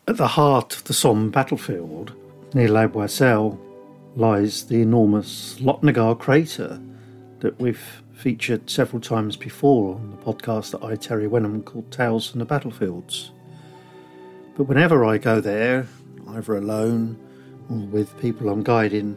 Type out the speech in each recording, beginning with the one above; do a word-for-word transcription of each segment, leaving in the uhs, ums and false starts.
At the heart of the Somme battlefield, near La Boisselle, lies the enormous Lopnagar crater that we've featured several times before on the podcast that I, Terry Wenham, called Tales from the Battlefields. But whenever I go there, either alone or with people I'm guiding,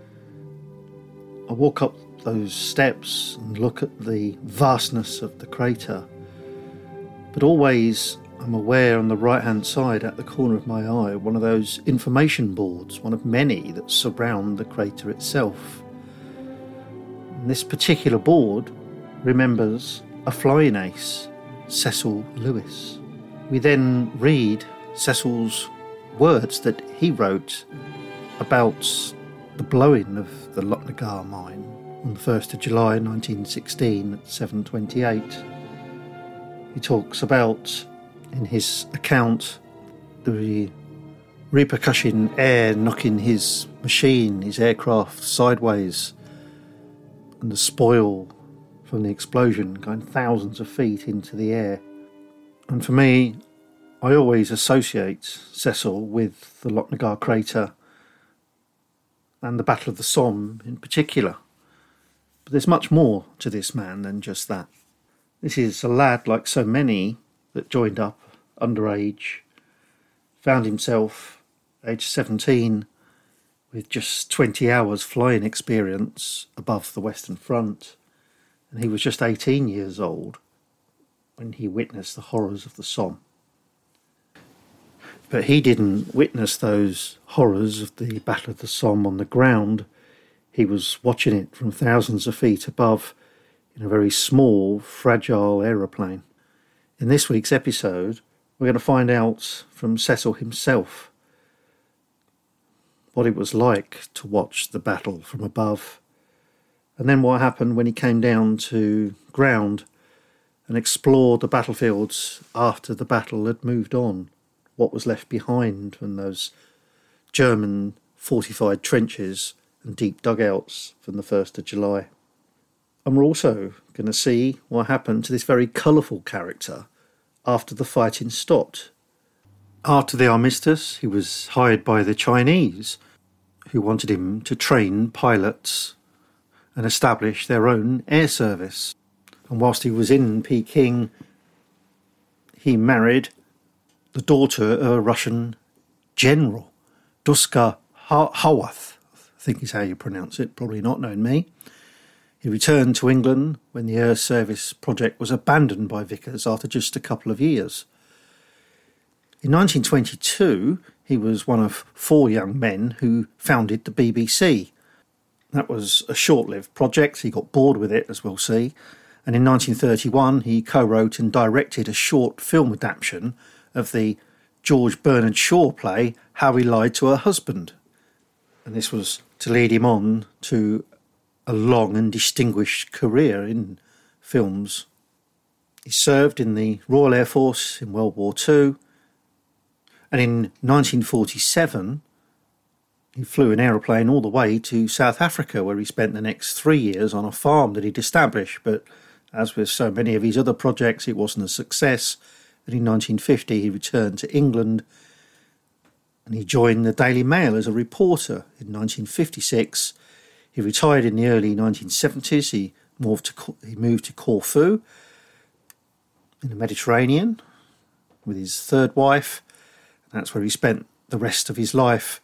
I walk up those steps and look at the vastness of the crater. But always I'm aware on the right-hand side at the corner of my eye, one of those information boards, one of many that surround the crater itself. And this particular board remembers a flying ace, Cecil Lewis. We then read Cecil's words that he wrote about the blowing of the Lopnagar mine on the first of July nineteen sixteen at seven twenty-eight. He talks about, in his account, the repercussion air knocking his machine, his aircraft, sideways, and the spoil from the explosion going thousands of feet into the air. And for me, I always associate Cecil with the Lopnagar crater and the Battle of the Somme in particular. But there's much more to this man than just that. This is a lad like so many that joined up underage, found himself, age seventeen, with just twenty hours flying experience above the Western Front, and he was just eighteen years old when he witnessed the horrors of the Somme. But he didn't witness those horrors of the Battle of the Somme on the ground. He was watching it from thousands of feet above in a very small, fragile aeroplane. In this week's episode, we're going to find out from Cecil himself what it was like to watch the battle from above, and then what happened when he came down to ground and explored the battlefields after the battle had moved on, what was left behind from those German fortified trenches and deep dugouts from the first of July. And we're also going to see what happened to this very colourful character after the fighting stopped. After the armistice, he was hired by the Chinese, who wanted him to train pilots and establish their own air service. And whilst he was in Peking, he married the daughter of a Russian general, Duska Hawath, I think is how you pronounce it, probably not knowing me. He returned to England when the air service project was abandoned by Vickers after just a couple of years. In nineteen twenty-two, he was one of four young men who founded the B B C. That was a short-lived project. He got bored with it, as we'll see. And in nineteen thirty-one, he co-wrote and directed a short film adaptation of the George Bernard Shaw play, How He Lied to Her Husband. And this was to lead him on to a long and distinguished career in films. He served in the Royal Air Force in World War Two, and in nineteen forty-seven he flew an aeroplane all the way to South Africa, where he spent the next three years on a farm that he'd established. But as with so many of his other projects, it wasn't a success, and in nineteen fifty he returned to England and he joined the Daily Mail as a reporter. In nineteen fifty-six he retired in the early nineteen seventies. He moved to, he moved to Corfu in the Mediterranean with his third wife. That's where he spent the rest of his life,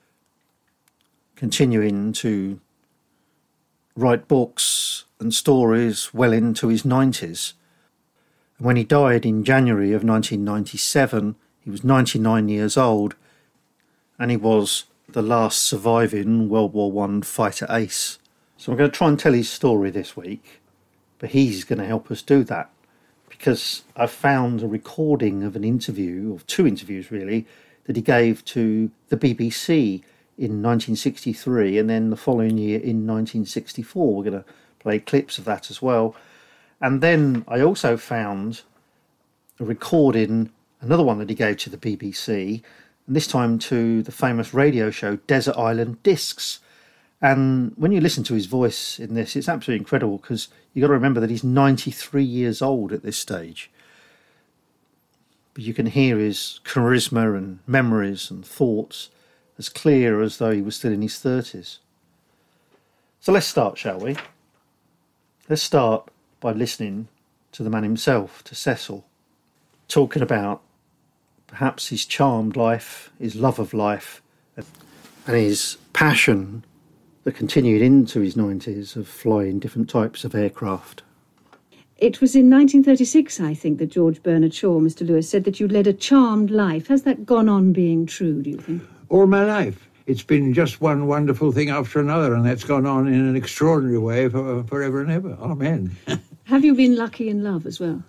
continuing to write books and stories well into his nineties. And when he died in January of nineteen ninety-seven, he was ninety-nine years old, and he was the last surviving World War One fighter ace. So I'm going to try and tell his story this week, but he's going to help us do that, because I've found a recording of an interview, or two interviews really, that he gave to the B B C in nineteen sixty-three, and then the following year in nineteen sixty-four. We're going to play clips of that as well. And then I also found a recording, another one that he gave to the B B C, and this time to the famous radio show Desert Island Discs. And when you listen to his voice in this, it's absolutely incredible, because you've got to remember that he's ninety-three years old at this stage. but you can hear his charisma and memories and thoughts as clear as though he was still in his thirties. So let's start, shall we? Let's start by listening to the man himself, to Cecil, talking about perhaps his charmed life, his love of life, and his passion that continued into his nineties of flying different types of aircraft. It was in nineteen thirty-six, I think, that George Bernard Shaw, Mister Lewis, said that you led a charmed life. Has that gone on being true, do you think? All my life. It's been just one wonderful thing after another, and that's gone on in an extraordinary way for forever and ever. Amen. Have you been lucky in love as well?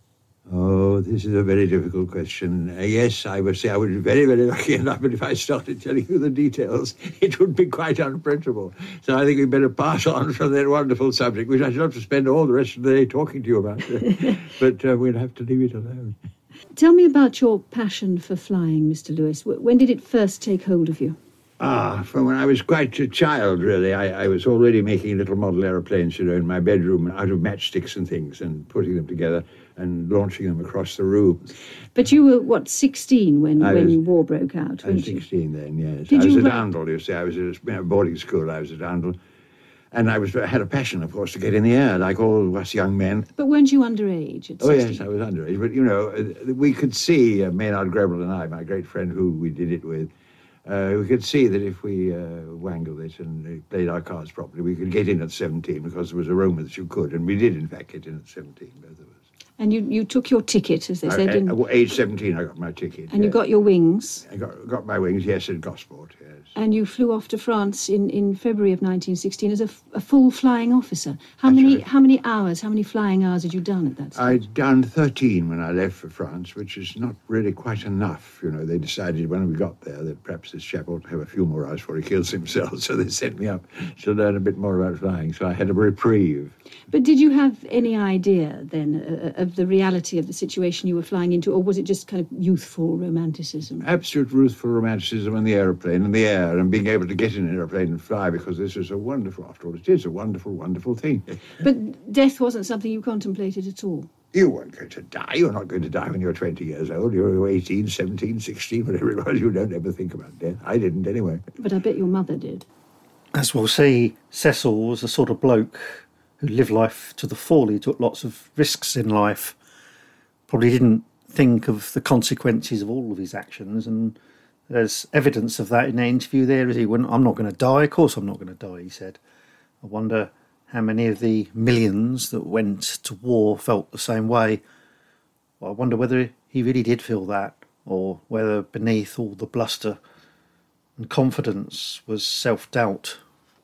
Oh, this is a very difficult question. Uh, yes, I would say I would be very, very lucky in love, but if I started telling you the details, it would be quite unprintable. So I think we'd better pass on from that wonderful subject, which I'd love to spend all the rest of the day talking to you about. But uh, we'll have to leave it alone. Tell me about your passion for flying, Mister Lewis. When did it first take hold of you? Ah, from when I was quite a child, really. I, I was already making little model aeroplanes, you know, in my bedroom out of matchsticks and things and putting them together and launching them across the room. But you were, what, sixteen when, I when was, war broke out, I was weren't you? sixteen then, yes. Did I was you at ra- Arundel, you see. I was at a boarding school. I was at Arundel. And I was I had a passion, of course, to get in the air, like all of us young men. But weren't you underage at Oh, sixteen? yes, I was underage. But, you know, uh, we could see, uh, Maynard Greville and I, my great friend who we did it with, uh, we could see that if we uh, wangled it and uh, played our cards properly, we could get in at seventeen, because there was a rumour that you could. And we did, in fact, get in at seventeen, both of us. And you, you took your ticket, as they said. I, in... at age seventeen, I got my ticket. And yes. you got your wings. I got, got my wings, yes, at Gosport, yes. And you flew off to France in, in February of nineteen sixteen as a, f- a full flying officer. How That's many right. how many hours, how many flying hours had you done at that stage? I'd done thirteen when I left for France, which is not really quite enough. You know, they decided when we got there that perhaps this chap ought to have a few more hours before he kills himself. So they sent me up to learn a bit more about flying. So I had a reprieve. But did you have any idea then uh, of the reality of the situation you were flying into, or was it just kind of youthful romanticism? Absolute youthful romanticism in the aeroplane, in the air, and being able to get in an aeroplane and fly, because this is a wonderful, after all, it is a wonderful, wonderful thing. But death wasn't something you contemplated at all? You weren't going to die. You're not going to die when you're twenty years old. You're eighteen, seventeen, sixteen, whatever it was. You don't ever think about death. I didn't anyway. But I bet your mother did. As we'll see, Cecil was the sort of bloke who lived life to the full. He took lots of risks in life. Probably didn't think of the consequences of all of his actions, and there's evidence of that in the interview there. He went, I'm not going to die. Of course I'm not going to die, he said. I wonder how many of the millions that went to war felt the same way. Well, I wonder whether he really did feel that, or whether beneath all the bluster and confidence was self-doubt.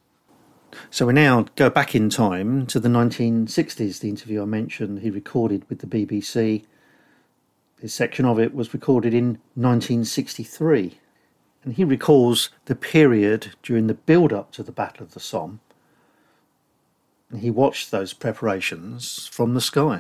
So we now go back in time to the nineteen sixties, the interview I mentioned he recorded with the B B C. His section of it was recorded in nineteen sixty-three. And he recalls the period during the build-up to the Battle of the Somme. And he watched those preparations from the sky.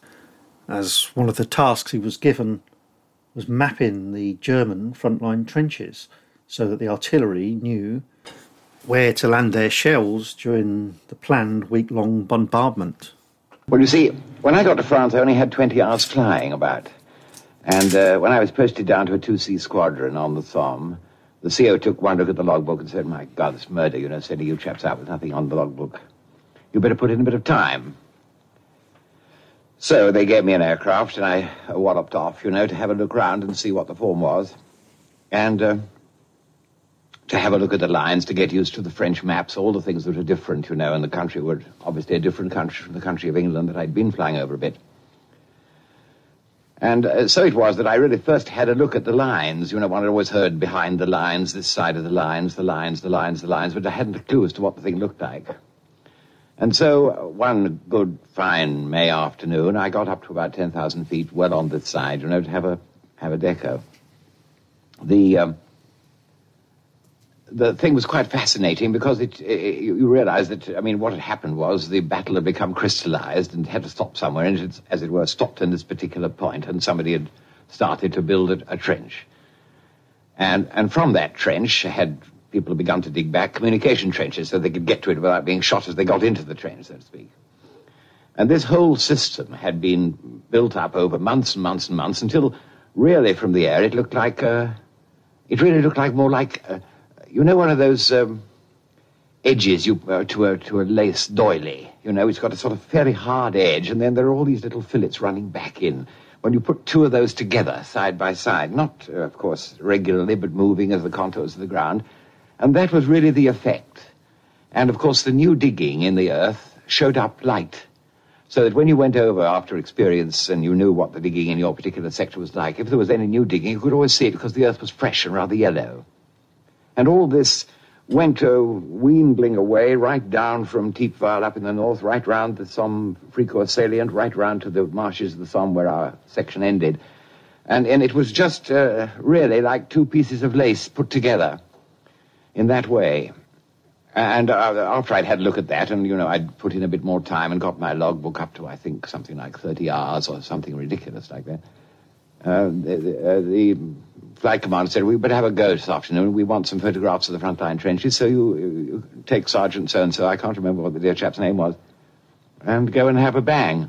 As one of the tasks he was given was mapping the German frontline trenches so that the artillery knew where to land their shells during the planned week-long bombardment. Well, you see, when I got to France, I only had twenty hours flying about. And uh, when I was posted down to a two C squadron on the Somme, the C O took one look at the logbook and said, my God, it's murder, you know, sending you chaps out with nothing on the logbook. You better put in a bit of time. So they gave me an aircraft, and I walloped off, you know, to have a look round and see what the form was. And uh, to have a look at the lines, to get used to the French maps, all the things that are different, you know, and the country were obviously a different country from the country of England that I'd been flying over a bit. And uh, so it was that I really first had a look at the lines. You know, one had always heard behind the lines, this side of the lines, the lines, the lines, the lines, but I hadn't a clue as to what the thing looked like. And so uh, one good, fine May afternoon, I got up to about ten thousand feet, well on this side, you know, to have a have a deco. The um, the thing was quite fascinating because it, it you realize that, I mean, what had happened was the battle had become crystallized and had to stop somewhere, and it, as it were, stopped in this particular point, and somebody had started to build a, a trench. And and from that trench had people had begun to dig back communication trenches so they could get to it without being shot as they got into the trench, so to speak. And this whole system had been built up over months and months and months until really from the air, it looked like, uh, it really looked like more like, uh, you know, one of those um, edges you uh, to a to a lace doily. You know, it's got a sort of fairly hard edge, and then there are all these little fillets running back in. When you put two of those together, side by side, not, uh, of course, regularly, but moving as the contours of the ground, and that was really the effect. And, of course, the new digging in the earth showed up light, so that when you went over after experience and you knew what the digging in your particular sector was like, if there was any new digging, you could always see it because the earth was fresh and rather yellow. And all this went uh, wheendling away right down from Thiepval up in the north, right round the Somme Fricourt salient, right round to the marshes of the Somme where our section ended. And, and it was just uh, really like two pieces of lace put together in that way. And uh, after I'd had a look at that, and, you know, I'd put in a bit more time and got my logbook up to, I think, something like thirty hours or something ridiculous like that, uh, the, uh, the flight commander said, we better have a go this afternoon. We want some photographs of the frontline trenches, so you, you take Sergeant so-and-so, I can't remember what the dear chap's name was, and go and have a bang.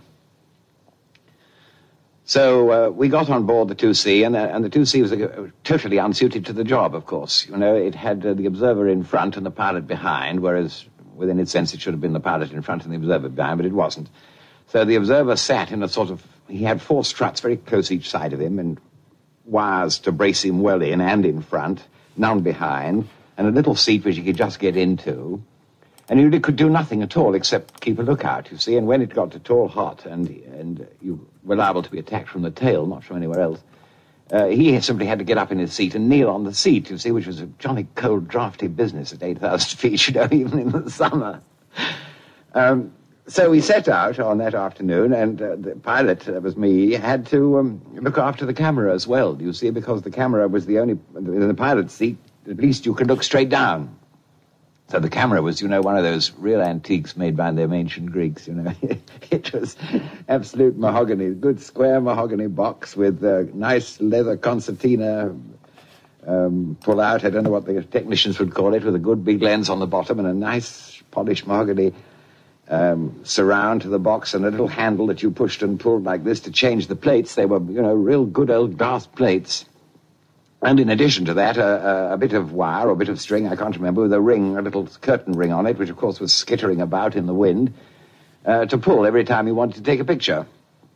So uh, we got on board the two C, and, uh, and the two C was uh, totally unsuited to the job, of course. You know, it had uh, the observer in front and the pilot behind, whereas within its sense it should have been the pilot in front and the observer behind, but it wasn't. So the observer sat in a sort of, he had four struts very close each side of him, and wires to brace him well in and in front, none behind, and a little seat which he could just get into. And you could do nothing at all except keep a lookout, you see. And when it got to tall hot and and you were liable to be attacked from the tail, not from anywhere else, uh, he simply had to get up in his seat and kneel on the seat, you see, which was a jolly cold, draughty business at eight thousand feet, you know, even in the summer. Um, so we set out on that afternoon, and uh, the pilot, that was me, had to um, look after the camera as well, you see, because the camera was the only, in the pilot's seat, at least you could look straight down. So the camera was, you know, one of those real antiques made by them ancient Greeks, you know. It was absolute mahogany, good square mahogany box with a nice leather concertina um, pull-out, I don't know what the technicians would call it, with a good big lens on the bottom and a nice polished mahogany um, surround to the box and a little handle that you pushed and pulled like this to change the plates. They were, you know, real good old glass plates. And in addition to that, a, a, a bit of wire or a bit of string, I can't remember, with a ring, a little curtain ring on it, which of course was skittering about in the wind, uh, to pull every time you wanted to take a picture.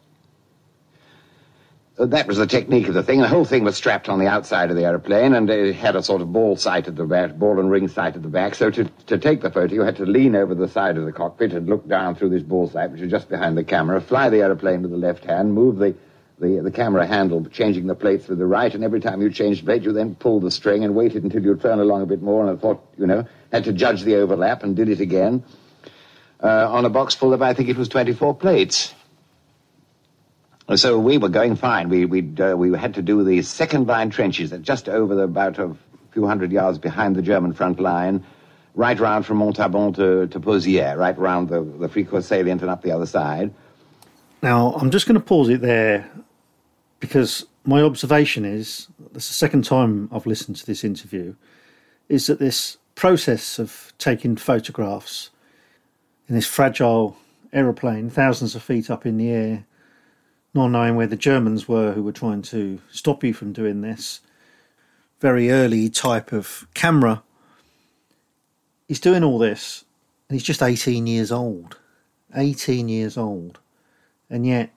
Uh, that was the technique of the thing. The whole thing was strapped on the outside of the aeroplane, and it had a sort of ball sight at the back, ball and ring sight at the back. So to, to take the photo, you had to lean over the side of the cockpit and look down through this ball sight, which was just behind the camera, fly the aeroplane to the left hand, move the The, the camera handle, changing the plates with the right, and every time you changed the plate, you then pulled the string and waited until you turn along a bit more, and I thought, you know, had to judge the overlap and did it again. Uh, on a box full of, I think it was twenty-four plates. So we were going fine. We we'd, uh, we had to do the second line trenches, that just over the, about a few hundred yards behind the German front line, right round from Montabon to, to Pozières, right round the, the Fricourt salient and up the other side. Now, I'm just going to pause it there, because my observation is, that's the second time I've listened to this interview, is that this process of taking photographs in this fragile aeroplane, thousands of feet up in the air, not knowing where the Germans were who were trying to stop you from doing this, very early type of camera, he's doing all this, and he's just eighteen years old. eighteen years old. And yet,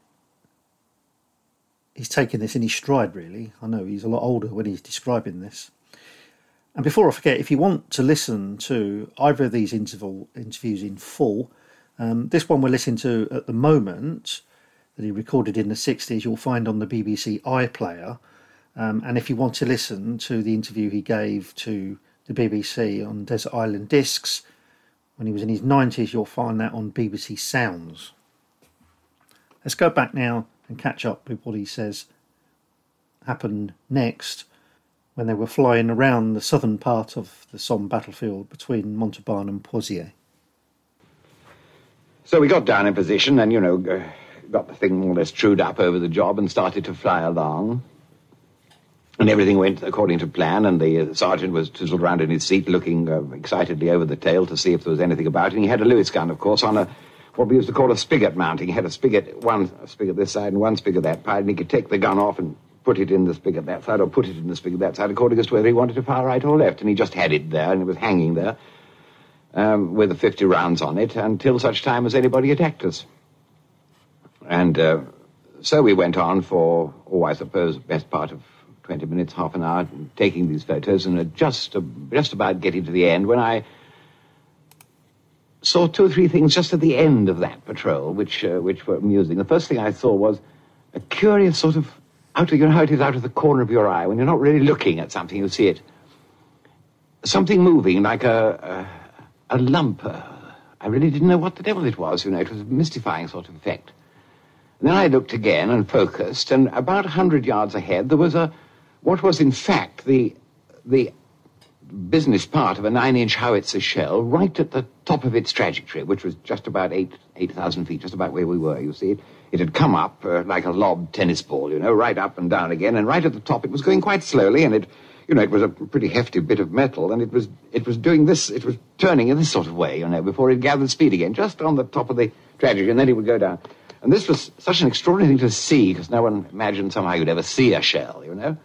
he's taken this in his stride, really. I know he's a lot older when he's describing this. And before I forget, if you want to listen to either of these interval interviews in full, um, this one we're listening to at the moment, that he recorded in the sixties, you'll find on the B B C iPlayer. Um, and if you want to listen to the interview he gave to the B B C on Desert Island Discs when he was in his nineties, you'll find that on B B C Sounds. Let's go back now and catch up with what he says happened next when they were flying around the southern part of the Somme battlefield between Montauban and Pozières. So we got down in position and, you know, got the thing more or less trued up over the job and started to fly along. And everything went according to plan, and the sergeant was chiseled around in his seat looking uh, excitedly over the tail to see if there was anything about it. And he had a Lewis gun, of course, on a what we used to call a spigot mounting. He had a spigot, one a spigot this side and one spigot that side, and he could take the gun off and put it in the spigot that side or put it in the spigot that side, according as to whether he wanted to fire right or left. And he just had it there, and it was hanging there um, with the fifty rounds on it until such time as anybody attacked us. And uh, so we went on for, oh, I suppose, best part of twenty minutes, half an hour, taking these photos, and uh, just, uh, just about getting to the end when I saw two or three things just at the end of that patrol, which uh, which were amusing. The first thing I saw was a curious sort of, out of, you know how it is out of the corner of your eye, when you're not really looking at something, you see it. Something moving, like a, a, a lump. Uh, I really didn't know what the devil it was, you know. It was a mystifying sort of effect. And then I looked again and focused, and about a hundred yards ahead there was a, what was in fact the, the business part of a nine-inch howitzer shell right at the top of its trajectory, which was just about eight eight thousand feet, just about where we were. You see, it it had come up uh, like a lobbed tennis ball, you know, right up and down again, and right at the top it was going quite slowly, and it, you know, it was a pretty hefty bit of metal, and it was it was doing this, it was turning in this sort of way, you know, before it gathered speed again, just on the top of the trajectory, and then it would go down. And this was such an extraordinary thing to see, because no one imagined somehow you'd ever see a shell, you know.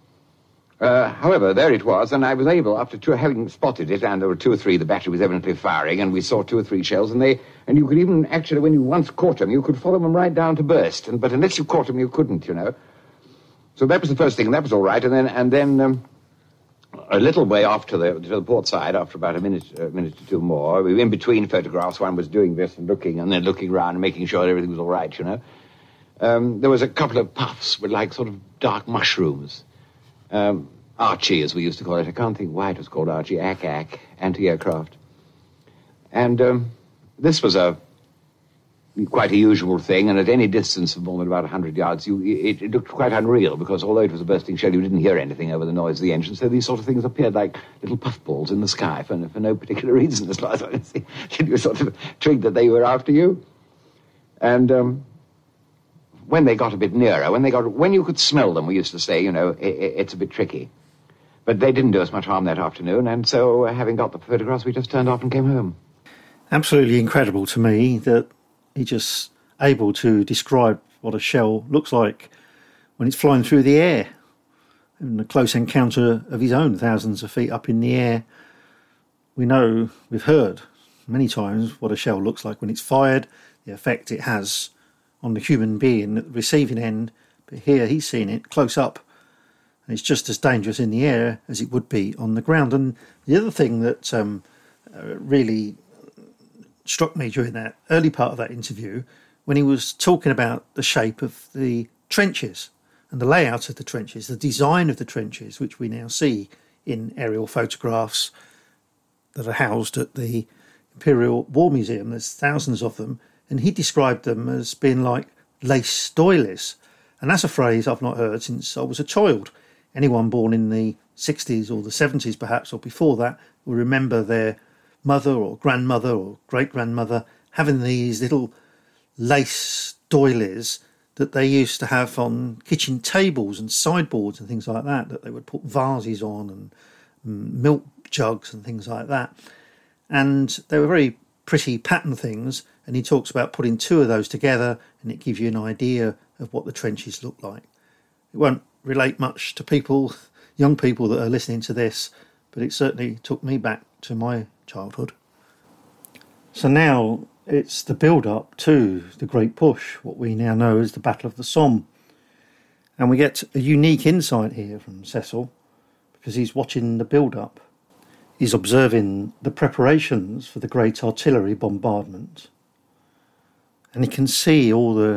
Uh, however, there it was, and I was able, after two, having spotted it, and there were two or three, the battery was evidently firing, and we saw two or three shells, and they, and you could even, actually, when you once caught them, you could follow them right down to burst, and, but unless you caught them, you couldn't, you know. So that was the first thing, and that was all right, and then, and then um, a little way off to the, to the port side, after about a minute, a minute or two more, we were in between photographs, one was doing this and looking, and then looking around and making sure everything was all right, you know. Um, there was a couple of puffs with like sort of dark mushrooms. Um, Archie, as we used to call it. I can't think why it was called Archie. A C A C, anti-aircraft. And um, this was a quite a usual thing, and at any distance of more than about one hundred yards, you, it, it looked quite unreal, because although it was a bursting shell, you didn't hear anything over the noise of the engine, so these sort of things appeared like little puffballs in the sky for, for no particular reason, as far as I can see. You were sort of twigged that they were after you. And Um, when they got a bit nearer, when they got, when you could smell them, we used to say, you know, it, it, it's a bit tricky. But they didn't do us much harm that afternoon, and so uh, having got the photographs, we just turned off and came home. Absolutely incredible to me that he's just able to describe what a shell looks like when it's flying through the air. In a close encounter of his own, thousands of feet up in the air, we know, we've heard many times what a shell looks like when it's fired, the effect it has on the human being at the receiving end, but here he's seen it close up, and it's just as dangerous in the air as it would be on the ground. And the other thing that um, uh, really struck me during that early part of that interview, when he was talking about the shape of the trenches and the layout of the trenches, the design of the trenches, which we now see in aerial photographs that are housed at the Imperial War Museum. There's thousands of them. And he described them as being like lace doilies. And that's a phrase I've not heard since I was a child. Anyone born in the sixties or the seventies perhaps, or before that, will remember their mother or grandmother or great-grandmother having these little lace doilies that they used to have on kitchen tables and sideboards and things like that, that they would put vases on and milk jugs and things like that. And they were very pretty pattern things, and he talks about putting two of those together, and it gives you an idea of what the trenches look like. It won't relate much to people, young people that are listening to this, but it certainly took me back to my childhood. So now it's the build-up to the Great Push, what we now know as the Battle of the Somme. And we get a unique insight here from Cecil, because he's watching the build-up. He's observing the preparations for the great artillery bombardment. And he can see all the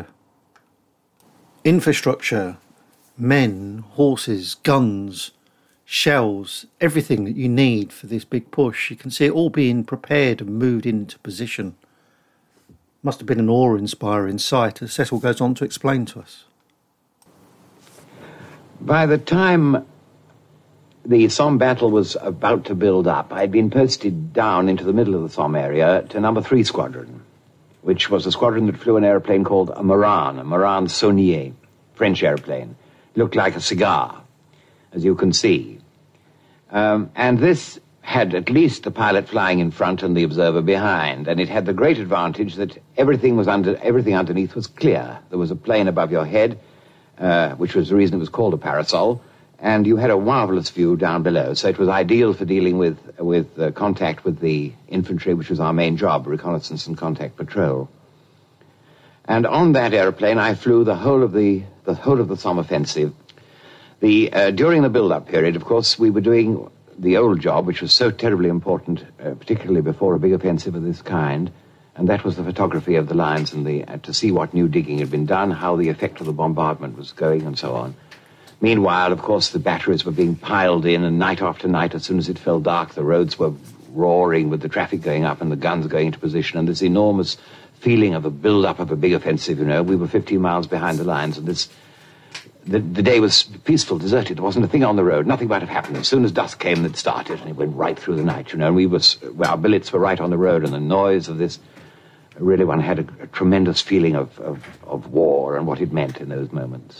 infrastructure, men, horses, guns, shells, everything that you need for this big push. You can see it all being prepared and moved into position. Must have been an awe-inspiring sight, as Cecil goes on to explain to us. By the time the Somme battle was about to build up, I'd been posted down into the middle of the Somme area to number three squadron, which was a squadron that flew an airplane called a Morane, a Morane Saunier, French airplane. It looked like a cigar, as you can see. Um, and this had at least the pilot flying in front and the observer behind, and it had the great advantage that everything was under, everything underneath was clear. There was a plane above your head, uh, which was the reason it was called a parasol, and you had a marvelous view down below. So it was ideal for dealing with, with uh, contact with the infantry, which was our main job, reconnaissance and contact patrol. And on that aeroplane, I flew the whole of the, the whole of the Somme offensive. The, uh, during the build-up period, of course, we were doing the old job, which was so terribly important, uh, particularly before a big offensive of this kind, and that was the photography of the lines and the, uh, to see what new digging had been done, how the effect of the bombardment was going, and so on. Meanwhile, of course, the batteries were being piled in, and night after night, as soon as it fell dark, the roads were roaring with the traffic going up and the guns going into position, and this enormous feeling of a build-up of a big offensive, you know. We were fifteen miles behind the lines, and this... The, the day was peaceful, deserted. There wasn't a thing on the road. Nothing might have happened. As soon as dusk came, it started, and it went right through the night, you know. And we were, well, our billets were right on the road, and the noise of this, really one had a, a tremendous feeling of, of, of war and what it meant in those moments.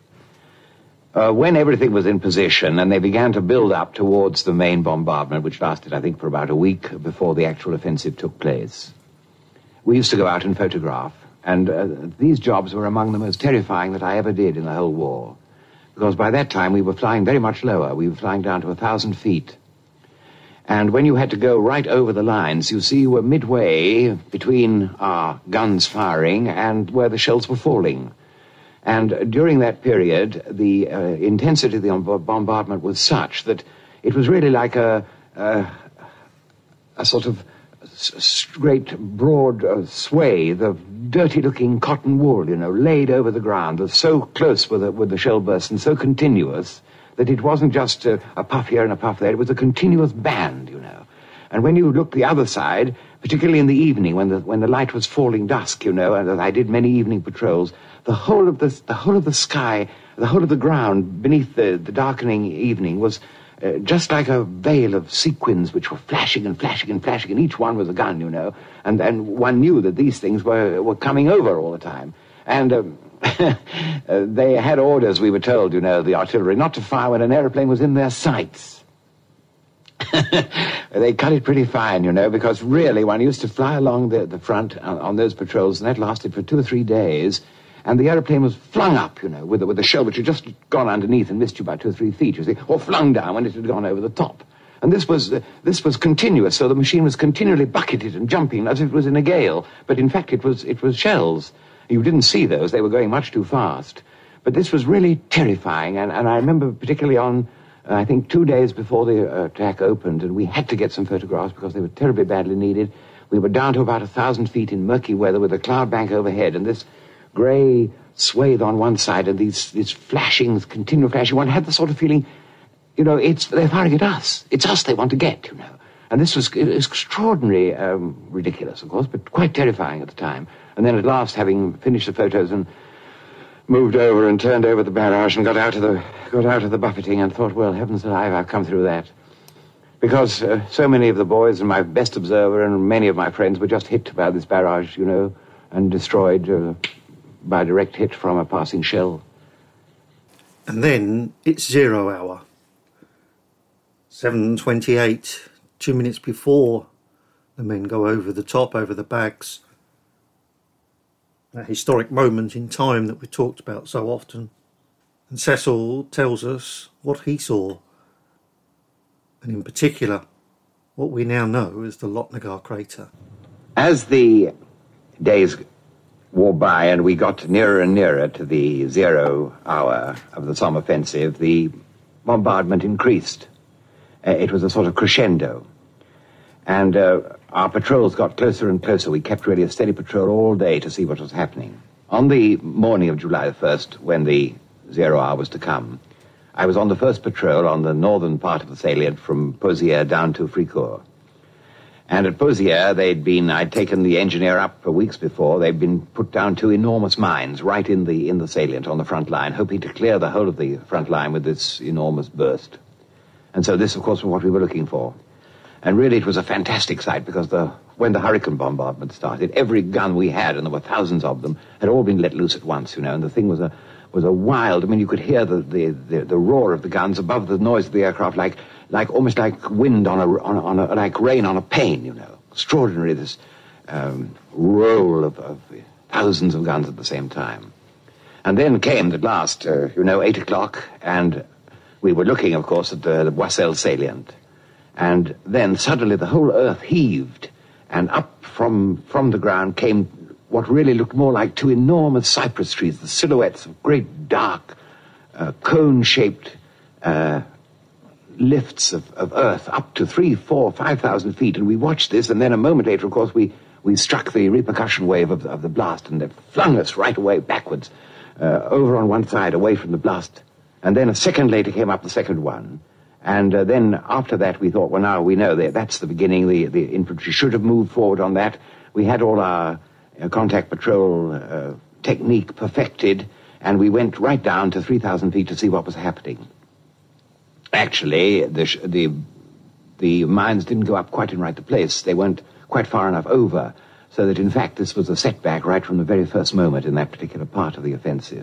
Uh, when everything was in position, and they began to build up towards the main bombardment, which lasted, I think, for about a week before the actual offensive took place, we used to go out and photograph. And uh, these jobs were among the most terrifying that I ever did in the whole war. Because by that time we were flying very much lower. We were flying down to a thousand feet. And when you had to go right over the lines, you see you were midway between our guns firing and where the shells were falling. And during that period, the uh, intensity of the bombardment was such that it was really like a, a, a sort of great broad uh, swathe of dirty-looking cotton wool, you know, laid over the ground, was so close with the, with the shell burst and so continuous that it wasn't just a, a puff here and a puff there. It was a continuous band, you know. And when you looked the other side, particularly in the evening when the when the light was falling dusk, you know, and I did many evening patrols, the whole of the the whole of the sky, the whole of the ground beneath the, the darkening evening was Uh, just like a veil of sequins which were flashing and flashing and flashing, and each one was a gun, you know, and, and one knew that these things were, were coming over all the time. And um, uh, they had orders, we were told, you know, the artillery, not to fire when an aeroplane was in their sights. They cut it pretty fine, you know, because really one used to fly along the, the front on, on those patrols, and that lasted for two or three days. And the aeroplane was flung up, you know, with, with a shell which had just gone underneath and missed you by two or three feet, you see, or flung down when it had gone over the top. And this was uh, this was continuous, so the machine was continually bucketed and jumping as if it was in a gale. But in fact, it was it was shells. You didn't see those; they were going much too fast. But this was really terrifying, and, and I remember particularly on, uh, I think, two days before the uh, attack opened, and we had to get some photographs because they were terribly badly needed. We were down to about a thousand feet in murky weather with a cloud bank overhead, and this grey swathe on one side and these these flashings, continual flashing. One had the sort of feeling, you know, it's they're firing at us. It's us they want to get, you know. And this was, it was extraordinarily um, ridiculous, of course, but quite terrifying at the time. And then at last, having finished the photos and moved over and turned over the barrage and got out of the got out of the buffeting and thought, well, heavens alive, I've come through that. Because uh, so many of the boys and my best observer and many of my friends were just hit by this barrage, you know, and destroyed uh, by a direct hit from a passing shell. And then it's zero hour. seven twenty-eight, two minutes before the men go over the top, over the bags. That historic moment in time that we talked about so often. And Cecil tells us what he saw. And in particular, what we now know as the Lotnagar crater. As the days wore by and we got nearer and nearer to the zero hour of the Somme offensive, the bombardment increased. Uh, it was a sort of crescendo. And uh, our patrols got closer and closer. We kept really a steady patrol all day to see what was happening. On the morning of July the first, when the zero hour was to come, I was on the first patrol on the northern part of the salient from Pozières down to Fricourt. And at Pozières, they'd been, I'd taken the engineer up for weeks before. They'd been put down two enormous mines right in the in the salient on the front line, hoping to clear the whole of the front line with this enormous burst. And so this, of course, was what we were looking for. And really, it was a fantastic sight because the when the Hurricane bombardment started, every gun we had, and there were thousands of them, had all been let loose at once, you know, and the thing was a was a wild, I mean, you could hear the, the, the, the roar of the guns above the noise of the aircraft, like like almost like wind on a, on a, on a like rain on a pane, you know. Extraordinary, this um, roll of, of thousands of guns at the same time. And then came at last, uh, you know, eight o'clock, and we were looking, of course, at the, the Boisselle salient. And then suddenly the whole earth heaved, and up from, from the ground came what really looked more like two enormous cypress trees, the silhouettes of great dark, uh, cone-shaped uh, lifts of, of earth up to three, four, five thousand feet. And we watched this, and then a moment later, of course, we, we struck the repercussion wave of, of the blast, and it flung us right away backwards, uh, over on one side, away from the blast. And then a second later came up the second one. And uh, then after that, we thought, well, now we know that that's the beginning. The, the infantry should have moved forward on that. We had all our uh, contact patrol uh, technique perfected, and we went right down to three thousand feet to see what was happening. Actually, the, sh- the, the mines didn't go up quite in right the place. They weren't quite far enough over, so that, in fact, this was a setback right from the very first moment in that particular part of the offensive.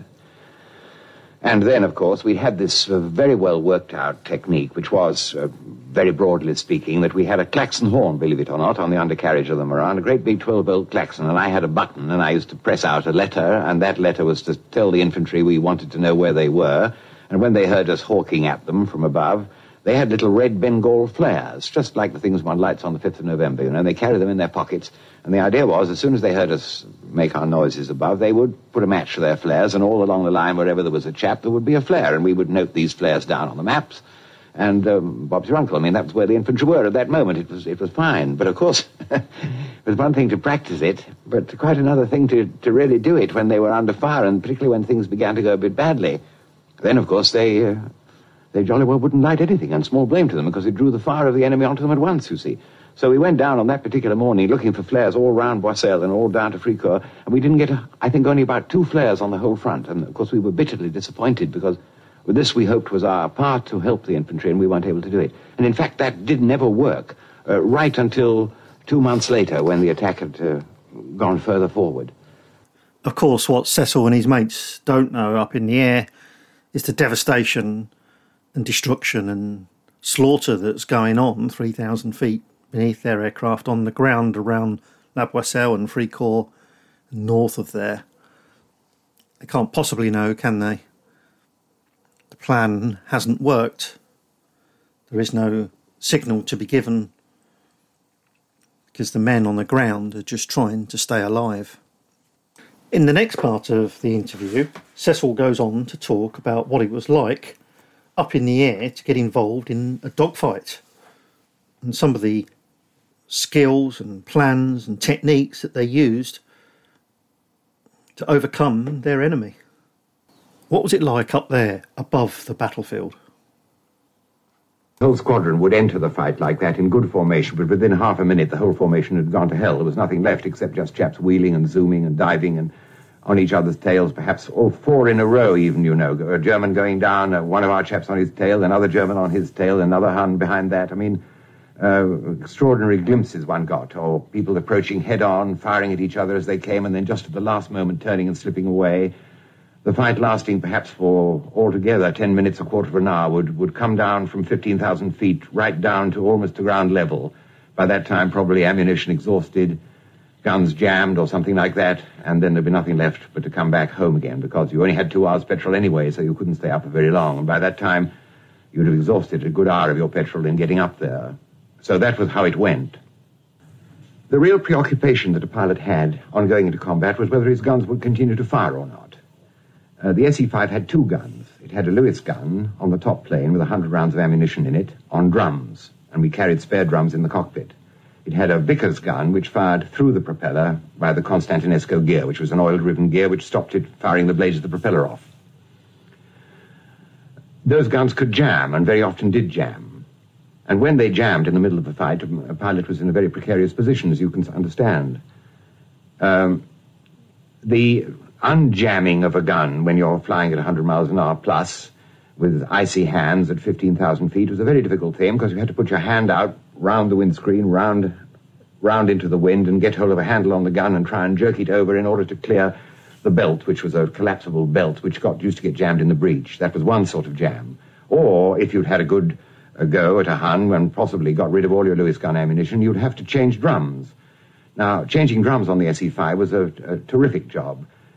And then, of course, we had this uh, very well worked out technique, which was, uh, very broadly speaking, that we had a klaxon horn, believe it or not, on the undercarriage of the Morane, a great big twelve-volt klaxon, and I had a button, and I used to press out a letter, and that letter was to tell the infantry we wanted to know where they were, and when they heard us hawking at them from above, they had little red Bengal flares, just like the things one lights on the fifth of November, you know, and they carried them in their pockets. And the idea was, as soon as they heard us make our noises above, they would put a match to their flares, and all along the line, wherever there was a chap, there would be a flare, and we would note these flares down on the maps. And um, Bob's your uncle. I mean, that was where the infantry were at that moment. It was it was fine. But, of course, it was one thing to practice it, but quite another thing to, to really do it when they were under fire, and particularly when things began to go a bit badly. Then, of course, they... Uh, They jolly well wouldn't light anything, and small blame to them, because it drew the fire of the enemy onto them at once, you see. So we went down on that particular morning looking for flares all round Boisselle and all down to Fricourt, and we didn't get, a, I think, only about two flares on the whole front. And, of course, we were bitterly disappointed, because with this we hoped was our part to help the infantry, and we weren't able to do it. And, in fact, that did never work, uh, right until two months later, when the attack had uh, gone further forward. Of course, what Cecil and his mates don't know up in the air is the devastation and destruction and slaughter that's going on three thousand feet beneath their aircraft on the ground around La Boisselle and Fricourt, north of there. They can't possibly know, can they? The plan hasn't worked. There is no signal to be given because the men on the ground are just trying to stay alive. In the next part of the interview, Cecil goes on to talk about what it was like up in the air to get involved in a dogfight and some of the skills and plans and techniques that they used to overcome their enemy. What was it like up there above the battlefield? The whole squadron would enter the fight like that in good formation, but within half a minute the whole formation had gone to hell. There was nothing left except just chaps wheeling and zooming and diving and on each other's tails, perhaps all four in a row even, you know. A German going down, uh, one of our chaps on his tail, another German on his tail, another Hun behind that. I mean, uh, extraordinary glimpses one got, or people approaching head-on, firing at each other as they came, and then just at the last moment turning and slipping away. The fight lasting perhaps for altogether ten minutes, a quarter of an hour, would, would come down from fifteen thousand feet right down to almost to ground level. By that time, probably ammunition exhausted, guns jammed or something like that, and then there'd be nothing left but to come back home again, because you only had two hours petrol anyway, so you couldn't stay up for very long. And by that time, you'd have exhausted a good hour of your petrol in getting up there. So that was how it went. The real preoccupation that a pilot had on going into combat was whether his guns would continue to fire or not. Uh, the S E five had two guns. It had a Lewis gun on the top plane with one hundred rounds of ammunition in it, on drums, and we carried spare drums in the cockpit. It had a Vickers gun, which fired through the propeller by the Constantinesco gear, which was an oil-driven gear which stopped it firing the blades of the propeller off. Those guns could jam, and very often did jam. And when they jammed in the middle of the fight, a pilot was in a very precarious position, as you can understand. Um, the unjamming of a gun when you're flying at one hundred miles an hour plus, with icy hands at fifteen thousand feet, was a very difficult thing, because you had to put your hand out round the windscreen, round, round into the wind, and get hold of a handle on the gun and try and jerk it over in order to clear the belt, which was a collapsible belt, which got used to get jammed in the breech. That was one sort of jam. Or, if you'd had a good uh, go at a Hun and possibly got rid of all your Lewis gun ammunition, you'd have to change drums. Now, changing drums on the S E five was a, a terrific job,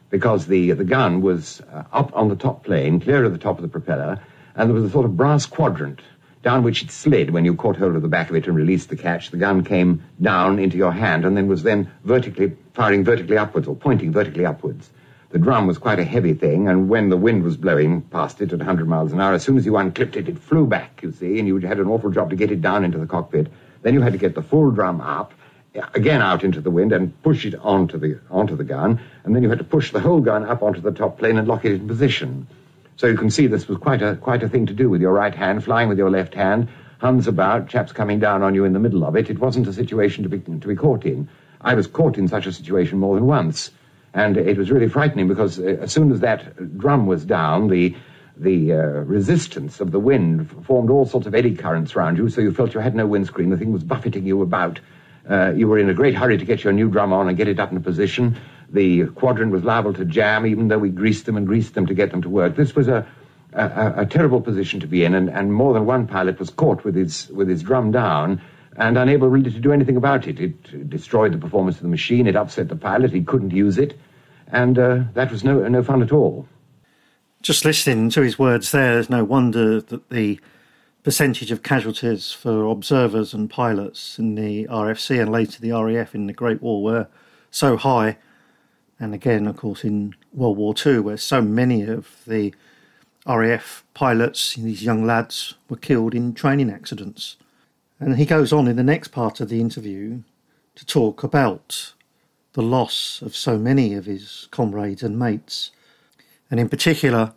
because the, the gun was uh, up on the top plane, clear of the top of the propeller, and there was a sort of brass quadrant down which it slid when you caught hold of the back of it and released the catch. The gun came down into your hand and then was then vertically firing vertically upwards or pointing vertically upwards. The drum was quite a heavy thing, and when the wind was blowing past it at one hundred miles an hour, as soon as you unclipped it, it flew back, you see, and you had an awful job to get it down into the cockpit. Then you had to get the full drum up, again out into the wind, and push it onto the onto the gun, and then you had to push the whole gun up onto the top plane and lock it in position. So you can see this was quite a quite a thing to do with your right hand, flying with your left hand, Huns about, chaps coming down on you in the middle of it. It wasn't a situation to be to be caught in. I was caught in such a situation more than once, and it was really frightening because uh, as soon as that drum was down, the the uh, resistance of the wind formed all sorts of eddy currents around you, so you felt you had no windscreen. The thing was buffeting you about. Uh, you were in a great hurry to get your new drum on and get it up in position. The quadrant was liable to jam, even though we greased them and greased them to get them to work. This was a, a, a terrible position to be in, and, and more than one pilot was caught with his, with his drum down and unable really to do anything about it. It destroyed the performance of the machine, it upset the pilot, he couldn't use it, and uh, that was no, no fun at all. Just listening to his words there, there's no wonder that the percentage of casualties for observers and pilots in the R F C and later the R A F in the Great War were so high. And again, of course, in World War Two, where so many of the R A F pilots, these young lads, were killed in training accidents. And he goes on in the next part of the interview to talk about the loss of so many of his comrades and mates, and in particular,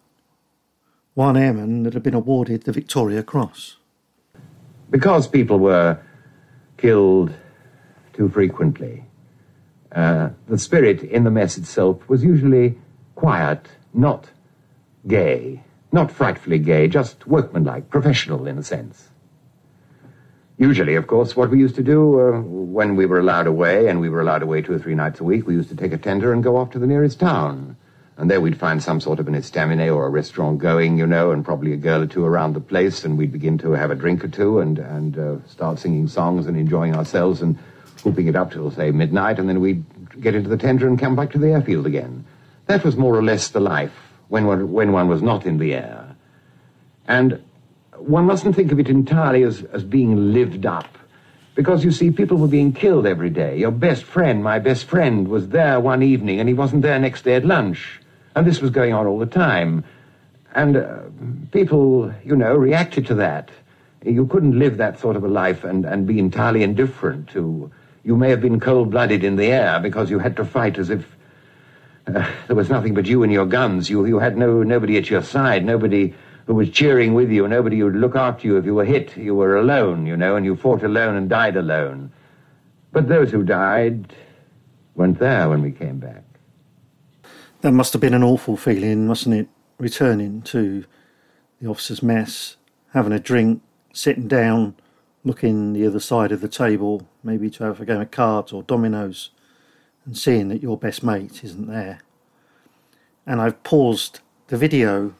one airman that had been awarded the Victoria Cross. Because people were killed too frequently, Uh, the spirit in the mess itself was usually quiet, not gay, not frightfully gay, just workmanlike, professional in a sense. Usually, of course, what we used to do uh, when we were allowed away, and we were allowed away two or three nights a week, we used to take a tender and go off to the nearest town. And there we'd find some sort of an estaminet or a restaurant going, you know, and probably a girl or two around the place, and we'd begin to have a drink or two and, and uh, start singing songs and enjoying ourselves and whooping it up till, say, midnight, and then we'd get into the tender and come back to the airfield again. That was more or less the life when one, when one was not in the air. And one mustn't think of it entirely as, as being lived up, because, you see, people were being killed every day. Your best friend, my best friend, was there one evening, and he wasn't there next day at lunch. And this was going on all the time. And uh, people, you know, reacted to that. You couldn't live that sort of a life and, and be entirely indifferent to... You may have been cold-blooded in the air because you had to fight as if uh, there was nothing but you and your guns. You you had no nobody at your side, nobody who was cheering with you, nobody who would look after you if you were hit. You were alone, you know, and you fought alone and died alone. But those who died weren't there when we came back. That must have been an awful feeling, mustn't it? Returning to the officers' mess, having a drink, sitting down, looking the other side of the table, maybe to have a game of cards or dominoes, and seeing that your best mate isn't there. And I've paused the video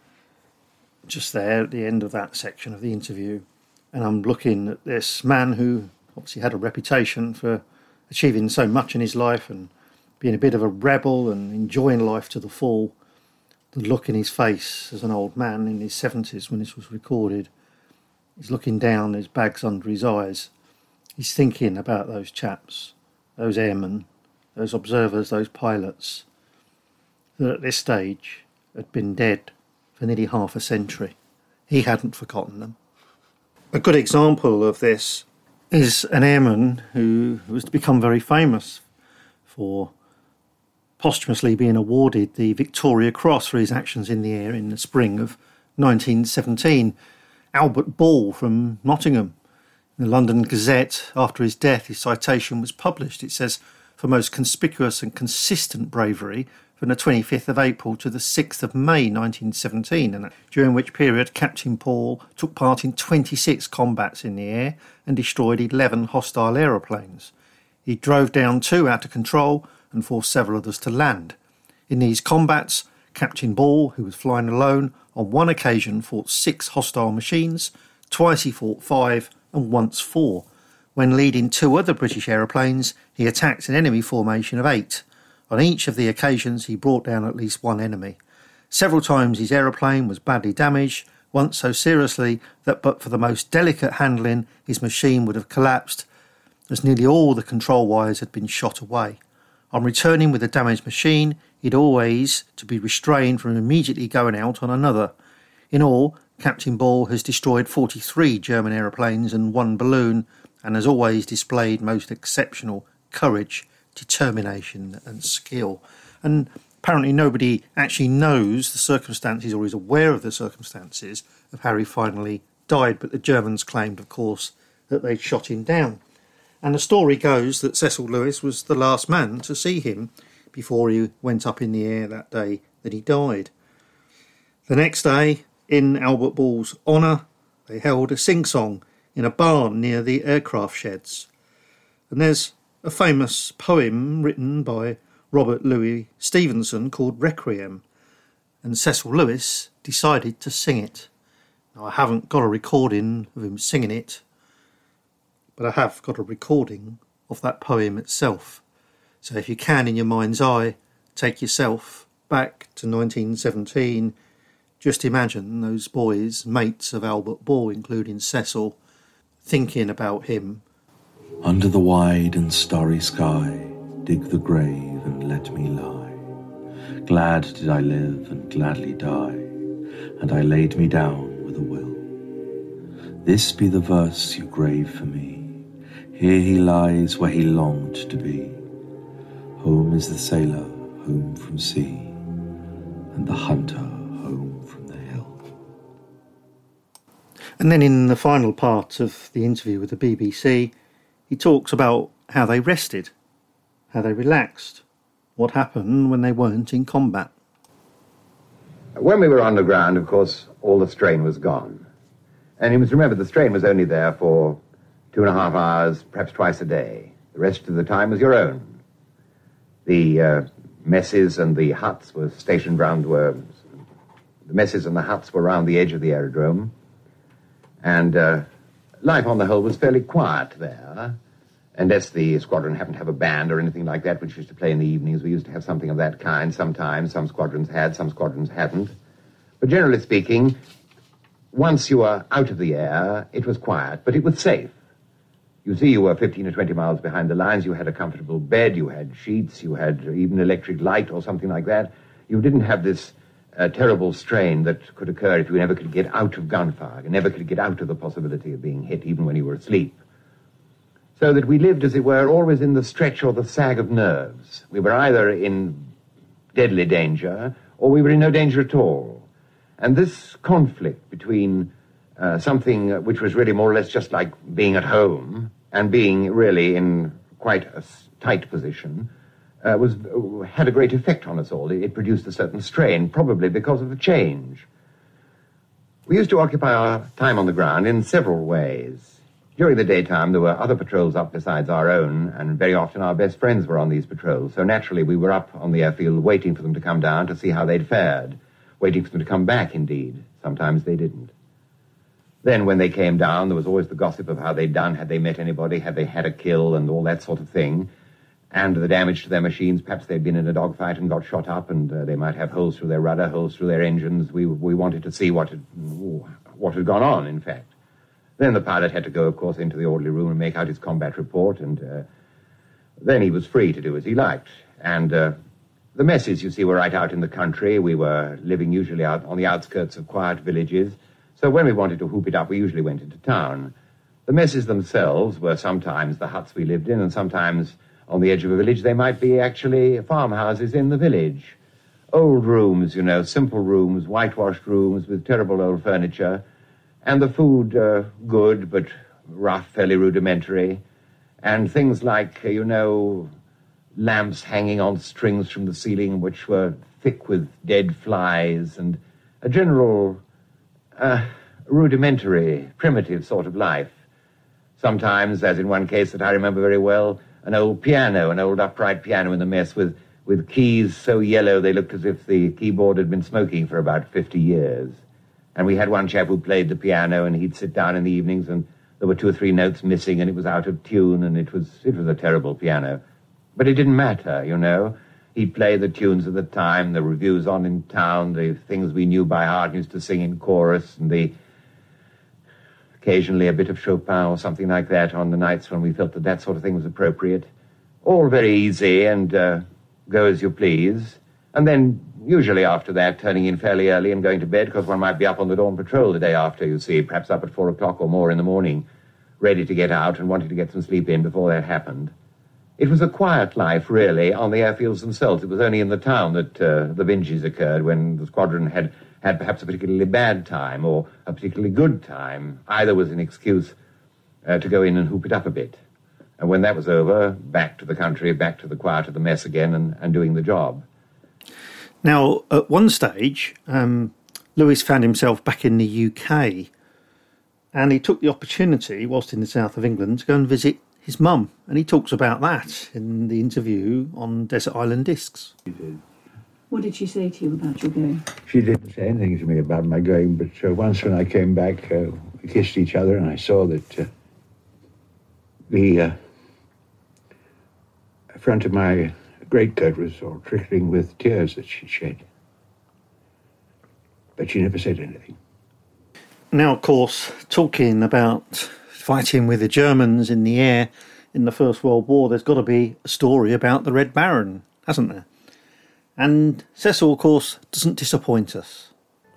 just there at the end of that section of the interview, and I'm looking at this man who obviously had a reputation for achieving so much in his life and being a bit of a rebel and enjoying life to the full. The look in his face as an old man in his seventies when this was recorded. He's looking down, there's bags under his eyes. He's thinking about those chaps, those airmen, those observers, those pilots, that at this stage had been dead for nearly half a century. He hadn't forgotten them. A good example of this is an airman who was to become very famous for posthumously being awarded the Victoria Cross for his actions in the air in the spring of nineteen seventeen. Albert Ball from Nottingham. In the London Gazette, after his death, his citation was published. It says, for most conspicuous and consistent bravery from the twenty-fifth of April to the sixth of May nineteen seventeen, and during which period Captain Ball took part in twenty-six combats in the air and destroyed eleven hostile aeroplanes. He drove down two out of control and forced several others to land. In these combats, Captain Ball, who was flying alone, on one occasion fought six hostile machines, twice he fought five, and once four. When leading two other British aeroplanes, he attacked an enemy formation of eight. On each of the occasions he brought down at least one enemy. Several times his aeroplane was badly damaged, once so seriously that but for the most delicate handling his machine would have collapsed, as nearly all the control wires had been shot away. On returning with a damaged machine, he'd always to be restrained from immediately going out on another. In all, Captain Ball has destroyed forty-three German aeroplanes and one balloon, and has always displayed most exceptional courage, determination and skill. And apparently nobody actually knows the circumstances or is aware of the circumstances of how he finally died, but the Germans claimed, of course, that they'd shot him down. And the story goes that Cecil Lewis was the last man to see him before he went up in the air that day that he died. The next day, in Albert Ball's honour, they held a sing-song in a barn near the aircraft sheds. And there's a famous poem written by Robert Louis Stevenson called Requiem, and Cecil Lewis decided to sing it. Now, I haven't got a recording of him singing it, but I have got a recording of that poem itself. So if you can, in your mind's eye, take yourself back to nineteen seventeen. Just imagine those boys, mates of Albert Ball, including Cecil, thinking about him. Under the wide and starry sky, dig the grave and let me lie. Glad did I live and gladly die, and I laid me down with a will. This be the verse you grave for me. Here he lies where he longed to be. Home is the sailor home from sea, and the hunter home from the hill. And then in the final part of the interview with the B B C, he talks about how they rested, how they relaxed, what happened when they weren't in combat. When we were on the ground, of course, all the strain was gone. And you must remember the strain was only there for two and a half hours, perhaps twice a day. The rest of the time was your own. The uh, messes and the huts were stationed round, were, the messes and the huts were round the edge of the aerodrome. And uh, life on the whole was fairly quiet there, unless the squadron happened to have a band or anything like that, which used to play in the evenings. We used to have something of that kind sometimes. Some squadrons had, some squadrons hadn't. But generally speaking, once you were out of the air, it was quiet, but it was safe. You see, you were fifteen or twenty miles behind the lines. You had a comfortable bed. You had sheets. You had even electric light or something like that. You didn't have this uh, terrible strain that could occur if you never could get out of gunfire. You never could get out of the possibility of being hit, even when you were asleep. So that we lived, as it were, always in the stretch or the sag of nerves. We were either in deadly danger or we were in no danger at all. And this conflict between Uh, something which was really more or less just like being at home and being really in quite a tight position uh, was uh, had a great effect on us all. It, it produced a certain strain, probably because of the change. We used to occupy our time on the ground in several ways. During the daytime, there were other patrols up besides our own, and very often our best friends were on these patrols. So naturally, we were up on the airfield waiting for them to come down to see how they'd fared, waiting for them to come back, indeed. Sometimes they didn't. Then when they came down, there was always the gossip of how they'd done, had they met anybody, had they had a kill, and all that sort of thing. And the damage to their machines, perhaps they'd been in a dogfight and got shot up, and uh, they might have holes through their rudder, holes through their engines. We we wanted to see what had, what had gone on, in fact. Then the pilot had to go, of course, into the orderly room and make out his combat report, and uh, then he was free to do as he liked. And uh, the messes, you see, were right out in the country. We were living usually out on the outskirts of quiet villages. So when we wanted to whoop it up, we usually went into town. The messes themselves were sometimes the huts we lived in, and sometimes on the edge of a village they might be actually farmhouses in the village. Old rooms, you know, simple rooms, whitewashed rooms with terrible old furniture, and the food uh, good but rough, fairly rudimentary, and things like, uh, you know, lamps hanging on strings from the ceiling which were thick with dead flies, and a general Uh, rudimentary, primitive sort of life. Sometimes, as in one case that I remember very well, an old piano, an old upright piano in the mess with, with keys so yellow they looked as if the keyboard had been smoking for about fifty years. And we had one chap who played the piano, and he'd sit down in the evenings and there were two or three notes missing and it was out of tune, and it was it was a terrible piano. But it didn't matter, you know. He'd play the tunes of the time, the reviews on in town, the things we knew by heart, used to sing in chorus, and the occasionally a bit of Chopin or something like that on the nights when we felt that that sort of thing was appropriate. All very easy and uh, go as you please. And then, usually after that, turning in fairly early and going to bed, because one might be up on the dawn patrol the day after, you see, perhaps up at four o'clock or more in the morning, ready to get out and wanting to get some sleep in before that happened. It was a quiet life, really, on the airfields themselves. It was only in the town that uh, the binges occurred, when the squadron had, had perhaps a particularly bad time or a particularly good time. Either was an excuse uh, to go in and hoop it up a bit. And when that was over, back to the country, back to the quiet of the mess again and, and doing the job. Now, at one stage, um, Lewis found himself back in the U K, and he took the opportunity, whilst in the south of England, to go and visit his mum, and he talks about that in the interview on Desert Island Discs. She did. What did she say to you about your going? She didn't say anything to me about my going, but uh, once when I came back, uh, we kissed each other, and I saw that uh, the uh, front of my greatcoat was all trickling with tears that she shed. But she never said anything. Now, of course, talking about fighting with the Germans in the air in the First World War, there's got to be a story about the Red Baron, hasn't there? And Cecil, of course, doesn't disappoint us.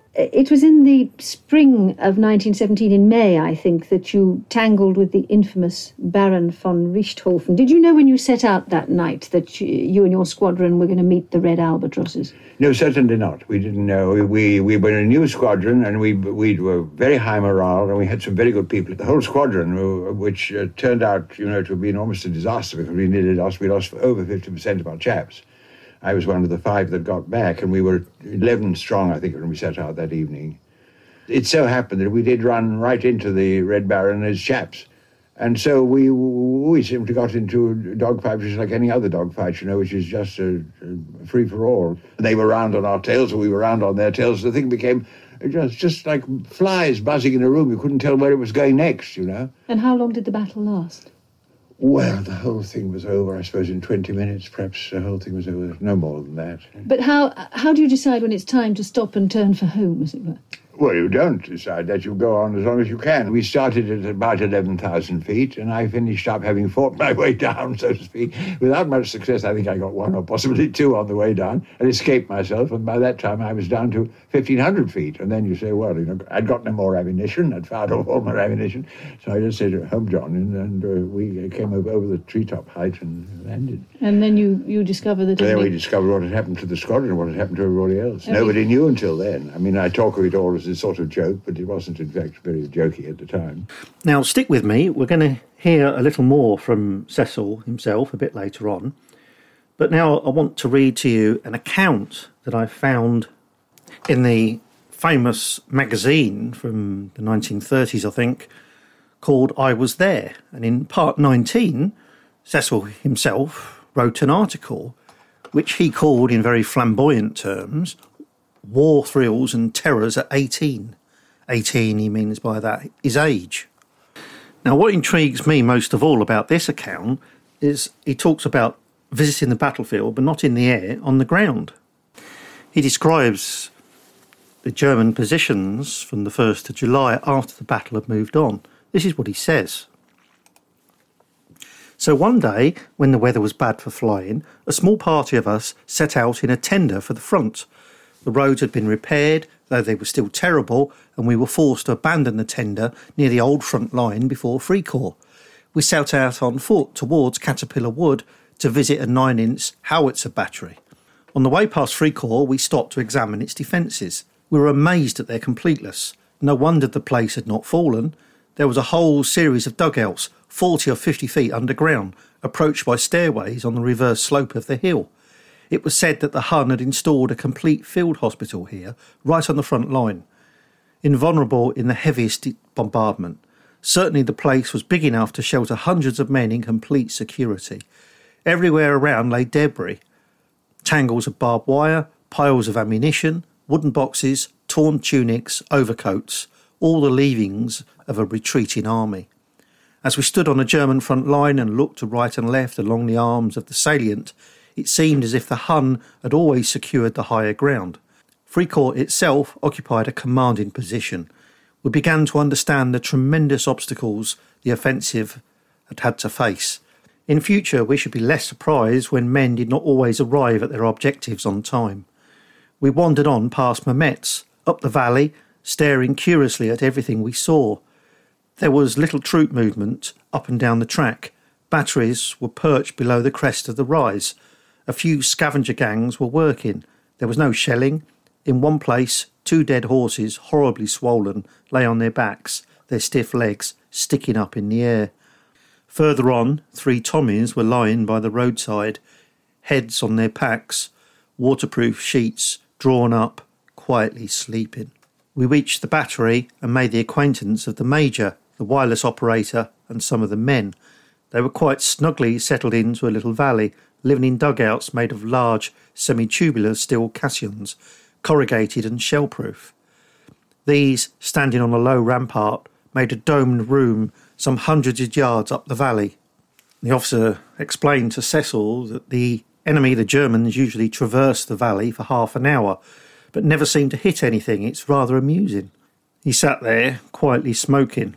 It was in the spring of nineteen seventeen, in May, I think, that you tangled with the infamous Baron von Richthofen. Did you know when you set out that night that you, you and your squadron were going to meet the Red Albatrosses? No, certainly not. We didn't know. We we, we were a new squadron, and we we were very high morale, and we had some very good people. The whole squadron, which uh, turned out, you know, to have been almost a disaster, because we nearly lost. We lost over fifty percent of our chaps. I was one of the five that got back, and we were eleven strong, I think, when we set out that evening. It so happened that we did run right into the Red Baron and his chaps. And so we we simply got into a dogfight, which is like any other dogfight, you know, which is just a, a free-for-all. They were round on our tails, and we were round on their tails. The thing became just, just like flies buzzing in a room. You couldn't tell where it was going next, you know. And how long did the battle last? Well, the whole thing was over, I suppose, in twenty minutes. Perhaps the whole thing was over. No more than that. But how how do you decide when it's time to stop and turn for home, as it were? Well, you don't decide that. You go on as long as you can. We started at about eleven thousand feet, and I finished up, having fought my way down, so to speak. Without much success, I think I got one or possibly two on the way down and escaped myself. And by that time, I was down to fifteen hundred feet. And then you say, well, you know, I'd got no more ammunition. I'd fired off all my ammunition. So I just said, home, John, and, and uh, we came over, over the treetop height and landed. And then you, you discover that... Then we discovered what had happened to the squadron and what had happened to everybody else. Every... Nobody knew until then. I mean, I talk of it all as a sort of joke, but it wasn't, in fact, very jokey at the time. Now, stick with me. We're going to hear a little more from Cecil himself a bit later on. But now I want to read to you an account that I found in the famous magazine from the nineteen thirties, I think, called I Was There. And in part nineteen, Cecil himself wrote an article which he called, in very flamboyant terms, War Thrills and Terrors at eighteen. eighteen, he means by that, is age. Now, what intrigues me most of all about this account is he talks about visiting the battlefield, but not in the air, on the ground. He describes the German positions from the first of July after the battle had moved on. This is what he says. So one day, when the weather was bad for flying, a small party of us set out in a tender for the front. The roads had been repaired, though they were still terrible, and we were forced to abandon the tender near the old front line before Fricourt. We set out on foot towards Caterpillar Wood to visit a nine-inch howitzer battery. On the way past Fricourt, we stopped to examine its defences. We were amazed at their completeness. No wonder the place had not fallen. There was a whole series of dugouts, forty or fifty feet underground, approached by stairways on the reverse slope of the hill. It was said that the Hun had installed a complete field hospital here, right on the front line, invulnerable in the heaviest bombardment. Certainly the place was big enough to shelter hundreds of men in complete security. Everywhere around lay debris, tangles of barbed wire, piles of ammunition, wooden boxes, torn tunics, overcoats, all the leavings of a retreating army. As we stood on a German front line and looked to right and left along the arms of the salient, It seemed as if the Hun had always secured the higher ground. Fricourt itself occupied a commanding position. We began to understand the tremendous obstacles the offensive had had to face. In future, we should be less surprised when men did not always arrive at their objectives on time. We wandered on past Mametz, up the valley, staring curiously at everything we saw. There was little troop movement up and down the track. Batteries were perched below the crest of the rise. A few scavenger gangs were working. There was no shelling. In one place, two dead horses, horribly swollen, lay on their backs, their stiff legs sticking up in the air. Further on, three Tommies were lying by the roadside, heads on their packs, waterproof sheets drawn up, quietly sleeping. We reached the battery and made the acquaintance of the major, the wireless operator, and some of the men. They were quite snugly settled into a little valley, living in dugouts made of large, semi-tubular steel caissons, corrugated and shell-proof. These, standing on a low rampart, made a domed room some hundreds of yards up the valley. The officer explained to Cecil that the enemy, the Germans, usually traverse the valley for half an hour, but never seem to hit anything. It's rather amusing. He sat there, quietly smoking.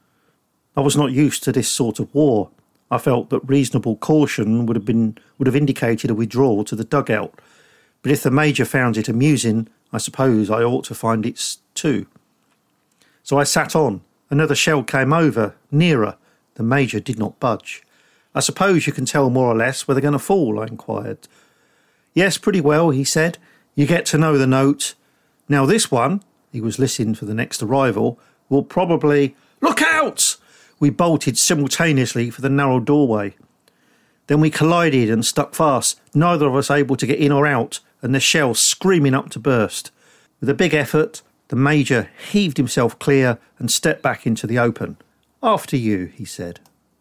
I was not used to this sort of war. I felt that reasonable caution would have been would have indicated a withdrawal to the dugout. But if the Major found it amusing, I suppose I ought to find it too. So I sat on. Another shell came over, nearer. The Major did not budge. I suppose you can tell more or less where they're going to fall, I inquired. Yes, pretty well, he said. You get to know the note. Now this one, he was listening for the next arrival, will probably... Look out! We bolted simultaneously for the narrow doorway. Then we collided and stuck fast, neither of us able to get in or out, and the shell screaming up to burst. With a big effort, the Major heaved himself clear and stepped back into the open. After you, he said.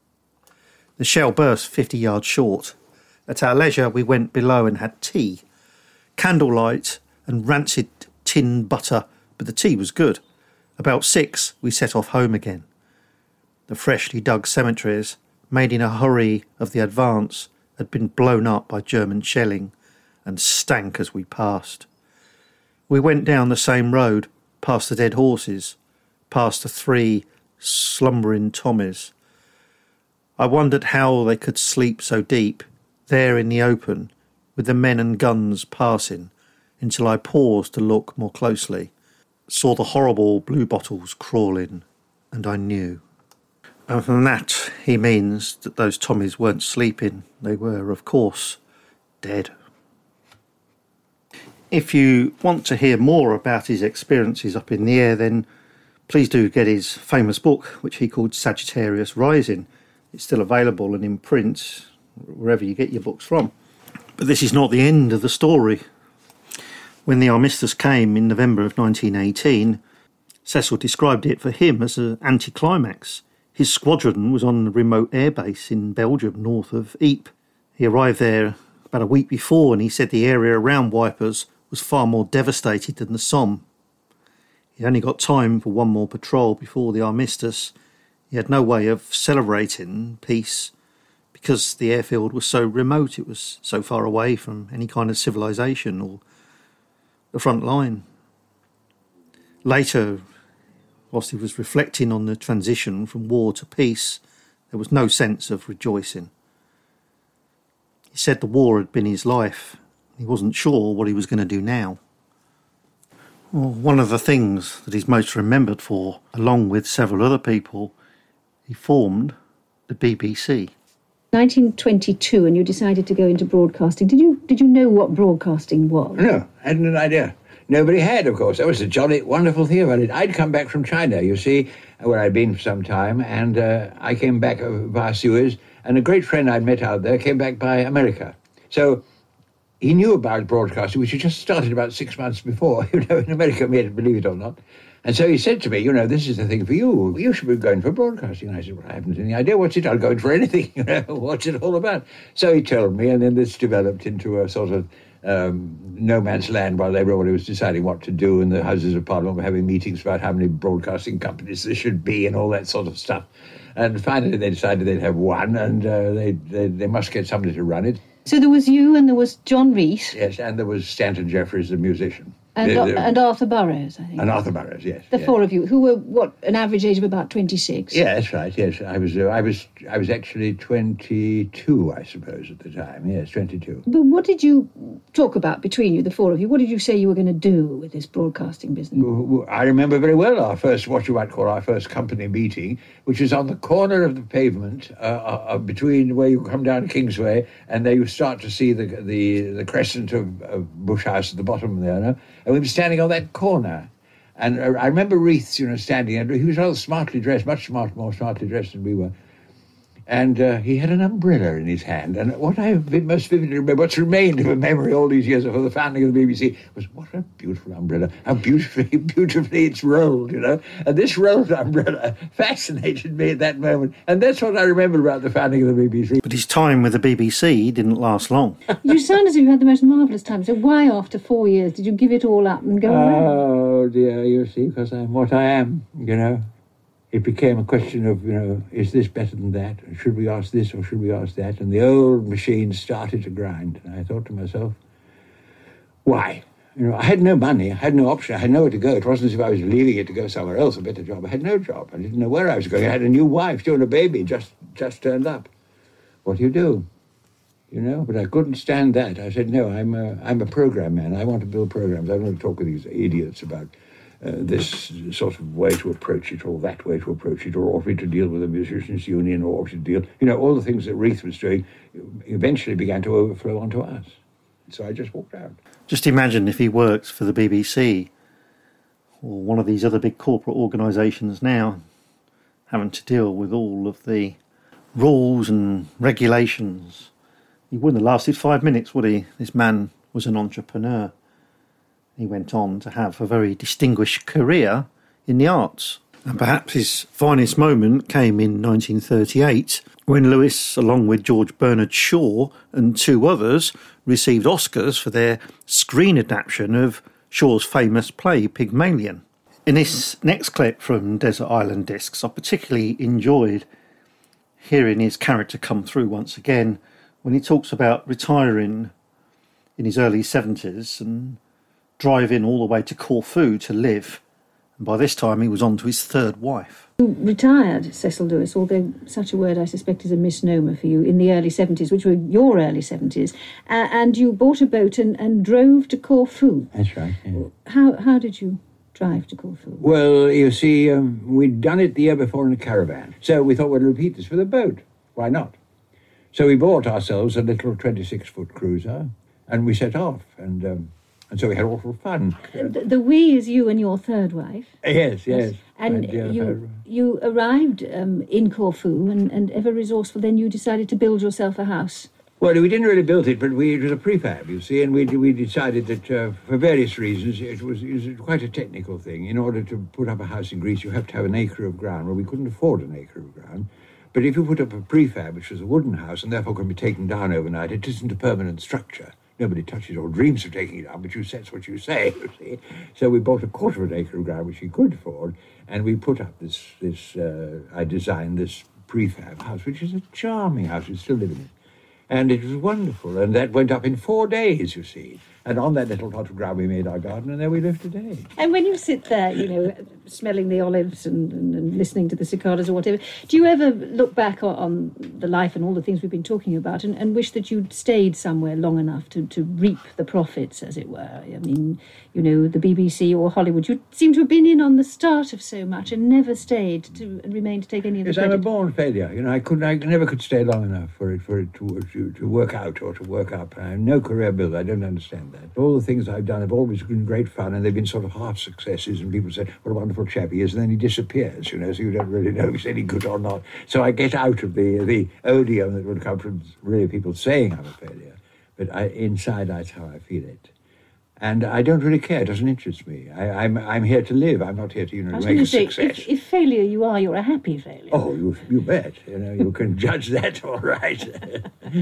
The shell burst fifty yards short. At our leisure, we went below and had tea. Candlelight and rancid tin butter, but the tea was good. About six, we set off home again. The freshly dug cemeteries, made in a hurry of the advance, had been blown up by German shelling and stank as we passed. We went down the same road, past the dead horses, past the three slumbering Tommies. I wondered how they could sleep so deep, there in the open, with the men and guns passing, until I paused to look more closely, saw the horrible blue bottles crawling, and I knew. And from that, he means that those Tommies weren't sleeping. They were, of course, dead. If you want to hear more about his experiences up in the air, then please do get his famous book, which he called Sagittarius Rising. It's still available and in print, wherever you get your books from. But this is not the end of the story. When the armistice came in November of nineteen eighteen, Cecil described it for him as an anticlimax. His squadron was on a remote airbase in Belgium, north of Ypres. He arrived there about a week before, and he said the area around Wipers was far more devastated than the Somme. He only got time for one more patrol before the armistice. He had no way of celebrating peace because the airfield was so remote. It was so far away from any kind of civilization or the front line. Later, whilst he was reflecting on the transition from war to peace, there was no sense of rejoicing. He said the war had been his life. He wasn't sure what he was going to do now. Well, one of the things that he's most remembered for, along with several other people, he formed the B B C. nineteen twenty-two, and you decided to go into broadcasting. Did you did you know what broadcasting was? No, I hadn't an idea. Nobody had, of course. That was a jolly, wonderful thing about it. I'd come back from China, you see, where I'd been for some time, and uh, I came back via Suez, and a great friend I'd met out there came back by America. So he knew about broadcasting, which had just started about six months before, you know, in America, believe it or not. And so he said to me, you know, this is the thing for you. You should be going for broadcasting. And I said, well, I haven't any idea. What's it? I'll go in for anything. You know, what's it all about? So he told me, and then this developed into a sort of um, no man's land while everybody was deciding what to do, and the Houses of Parliament were having meetings about how many broadcasting companies there should be and all that sort of stuff. And finally they decided they'd have one, and uh, they, they they must get somebody to run it. So there was you and there was John Rees. Yes, and there was Stanton Jeffries, the musician. And, The- the- and Arthur Burrows, I think. and Arthur Burrows, yes. The yes. four of you, who were, what, an average age of about twenty-six? Yeah, that's right. Yes, I was. Uh, I was. I was actually twenty-two, I suppose, at the time. Yes, twenty-two. But what did you talk about between you, the four of you? What did you say you were going to do with this broadcasting business? I remember very well our first, what you might call our first company meeting, which was on the corner of the pavement uh, uh, between where you come down Kingsway and there you start to see the the, the crescent of, of Bush House at the bottom there, no? And we were standing on that corner. And uh, I remember Reith, you know, standing, and he was rather smartly dressed, much smart, more smartly dressed than we were. And uh, he had an umbrella in his hand. And what I most vividly remember, what's remained of a memory all these years of the founding of the B B C, was what a beautiful umbrella. How beautifully, beautifully it's rolled, you know. And this rolled umbrella fascinated me at that moment. And that's what I remember about the founding of the B B C. But his time with the B B C didn't last long. You sound as if you had the most marvellous time. So why, after four years, did you give it all up and go away? Oh, dear, you see, because I'm what I am, you know. It became a question of, you know, is this better than that? Should we ask this or should we ask that? And the old machine started to grind. And I thought to myself, why? You know, I had no money. I had no option. I had nowhere to go. It wasn't as if I was leaving it to go somewhere else, a better job. I had no job. I didn't know where I was going. I had a new wife, still a baby, just, just turned up. What do you do? You know, but I couldn't stand that. I said, no, I'm a, I'm a program man. I want to build programs. I don't want to talk with these idiots about Uh, this sort of way to approach it, or that way to approach it, or ought we to deal with the musicians' union, or ought we to deal... You know, all the things that Reith was doing eventually began to overflow onto us. So I just walked out. Just imagine if he worked for the B B C or one of these other big corporate organisations now, having to deal with all of the rules and regulations. He wouldn't have lasted five minutes, would he? This man was an entrepreneur. He went on to have a very distinguished career in the arts. And perhaps his finest moment came in nineteen thirty-eight, when Lewis, along with George Bernard Shaw and two others, received Oscars for their screen adaptation of Shaw's famous play Pygmalion. In this next clip from Desert Island Discs, I particularly enjoyed hearing his character come through once again when he talks about retiring in his early seventies and driving all the way to Corfu to live. And by this time he was on to his third wife. You retired, Cecil Lewis, although such a word I suspect is a misnomer for you, in the early seventies, which were your early seventies, uh, and you bought a boat and, and drove to Corfu. That's right, yeah. How, how did you drive to Corfu? Well, you see, um, we'd done it the year before in a caravan. So we thought we'd repeat this with a boat. Why not? So we bought ourselves a little twenty-six-foot cruiser, and we set off, and... Um, And so we had awful fun. The, the we is you and your third wife. Yes, yes. And And, uh, you you arrived um, in Corfu, and, and ever resourceful, then you decided to build yourself a house. Well, we didn't really build it, but we, it was a prefab, you see, and we we decided that uh, for various reasons it was, it was quite a technical thing. In order to put up a house in Greece, you have to have an acre of ground. Well, we couldn't afford an acre of ground. But if you put up a prefab, which was a wooden house, and therefore can be taken down overnight, it isn't a permanent structure. Nobody touches or dreams of taking it up, but you that's what you say, you see. So we bought a quarter of an acre of ground, which we could afford, and we put up this, this uh, I designed this prefab house, which is a charming house. We still live in it. And it was wonderful, and that went up in four days, you see. And on that little plot of ground we made our garden, and there we live today. And when you sit there, you know, smelling the olives and, and, and listening to the cicadas or whatever, do you ever look back on, on the life and all the things we've been talking about and, and wish that you'd stayed somewhere long enough to, to reap the profits, as it were? I mean, you know, the B B C or Hollywood, you seem to have been in on the start of so much and never stayed to and remained to take any of the Yes, credit. I'm a born failure. You know, I couldn't, I never could stay long enough for it, for it to, to, to work out or to work up. I'm no career builder. I don't understand that. All the things I've done have always been great fun, and they've been sort of half successes, and people say, what a wonderful chap he is, and then he disappears, you know, so you don't really know if he's any good or not. So I get out of the the odium that would come from really people saying I'm a failure, but I, inside that's how I feel it. And I don't really care. It doesn't interest me. I, I'm I'm here to live. I'm not here to, you know, I was make going a to say, success. if, if failure you are, you're a happy failure. Oh, you, you bet. You know, you can judge that all right.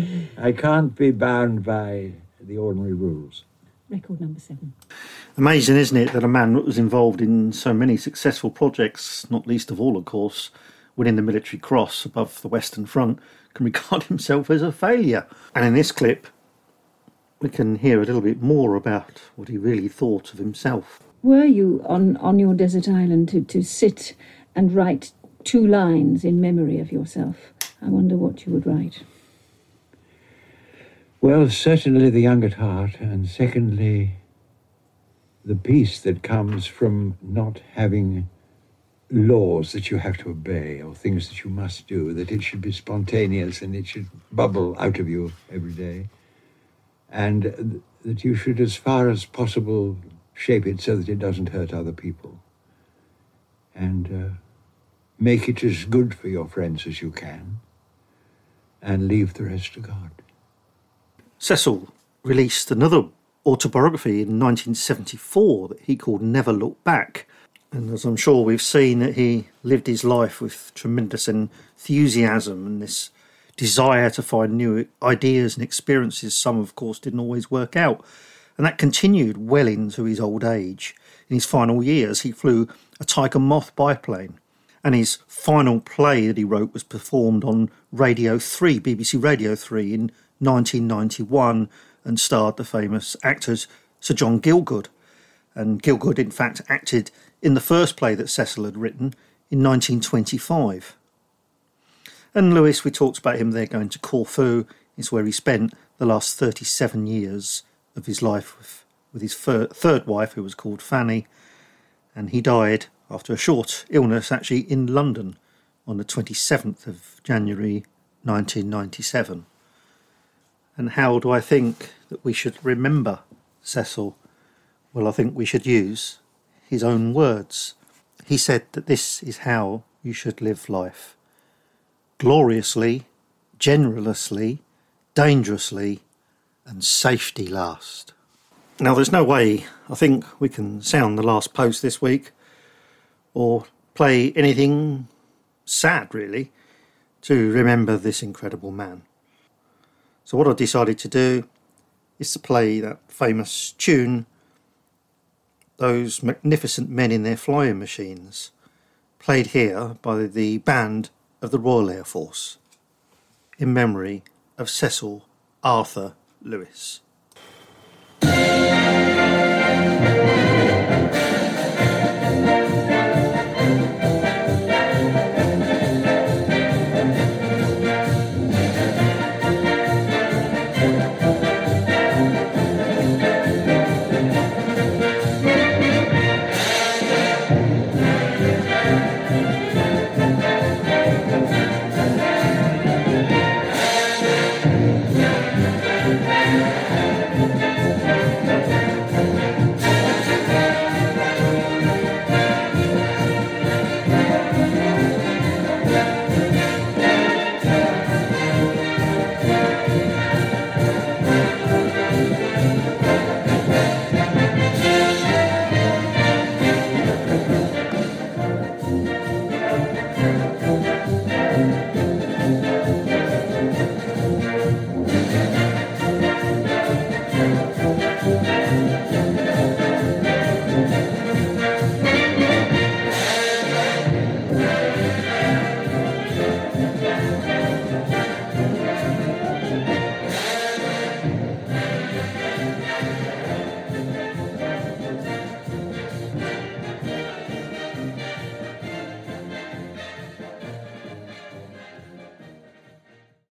I can't be bound by the ordinary rules. Record number seven. Amazing, isn't it, that a man that was involved in so many successful projects, not least of all, of course, winning the Military Cross above the Western Front, can regard himself as a failure. And in this clip, we can hear a little bit more about what he really thought of himself. Were you on, on your desert island to, to sit and write two lines in memory of yourself? I wonder what you would write. Well, certainly the young at heart, and secondly, the peace that comes from not having laws that you have to obey or things that you must do, that it should be spontaneous and it should bubble out of you every day, and that you should, as far as possible, shape it so that it doesn't hurt other people, and uh, make it as good for your friends as you can, and leave the rest to God. Cecil released another autobiography in nineteen seventy-four that he called Never Look Back. And as I'm sure we've seen, that he lived his life with tremendous enthusiasm and this desire to find new ideas and experiences. Some, of course, didn't always work out. And that continued well into his old age. In his final years, he flew a Tiger Moth biplane. And his final play that he wrote was performed on Radio three, B B C Radio three, in nineteen ninety-one, and starred the famous actors Sir John Gielgud. And Gielgud, in fact, acted in the first play that Cecil had written in nineteen twenty-five. And Lewis, we talked about him there going to Corfu, is where he spent the last thirty-seven years of his life with, with his fir- third wife, who was called Fanny. And he died after a short illness, actually in London, on the twenty-seventh of January nineteen ninety-seven. And how do I think that we should remember Cecil? Well, I think we should use his own words. He said that this is how you should live life. Gloriously, generously, dangerously, and safety last. Now, there's no way I think we can sound the last post this week or play anything sad, really, to remember this incredible man. So what I decided to do is to play that famous tune, Those Magnificent Men in Their Flying Machines, played here by the band of the Royal Air Force, in memory of Cecil Arthur Lewis.